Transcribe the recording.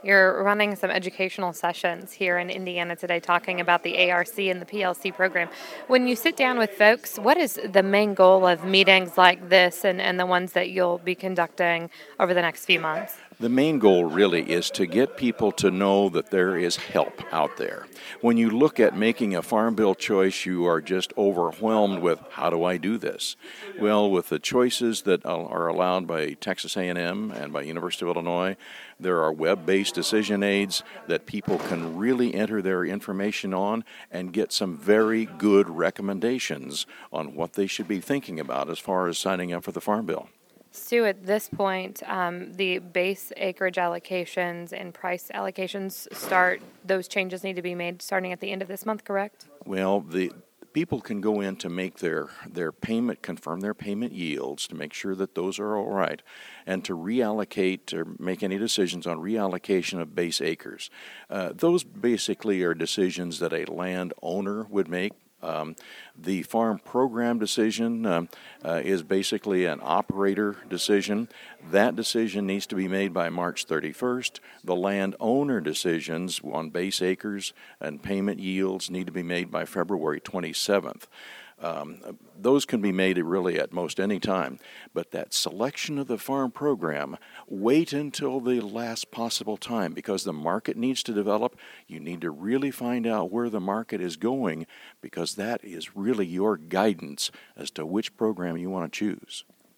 You're running some educational sessions here in Indiana today talking about the ARC and the PLC program. When you sit down with folks, what is the main goal of meetings like this and the ones that you'll be conducting over the next few months? The main goal really is to get people to know that there is help out there. When you look at making a farm bill choice, you are just overwhelmed with, how do I do this? Well, with the choices that are allowed by Texas A&M and by University of Illinois, there are web-based decision aids that people can really enter their information on and get some very good recommendations on what they should be thinking about as far as signing up for the farm bill. Stu, at this point, the base acreage allocations and price allocations those changes need to be made starting at the end of this month, correct? Well, the people can go in to make their payment, confirm their payment yields to make sure that those are all right, and to reallocate or make any decisions on reallocation of base acres. Those basically are decisions that a landowner would make. The farm program decision is basically an operator decision. That decision needs to be made by March 31st. The landowner decisions on base acres and payment yields need to be made by February 27th. Those can be made really at most any time, but that selection of the farm program, wait until the last possible time because the market needs to develop. You need to really find out where the market is going because that is really your guidance as to which program you want to choose.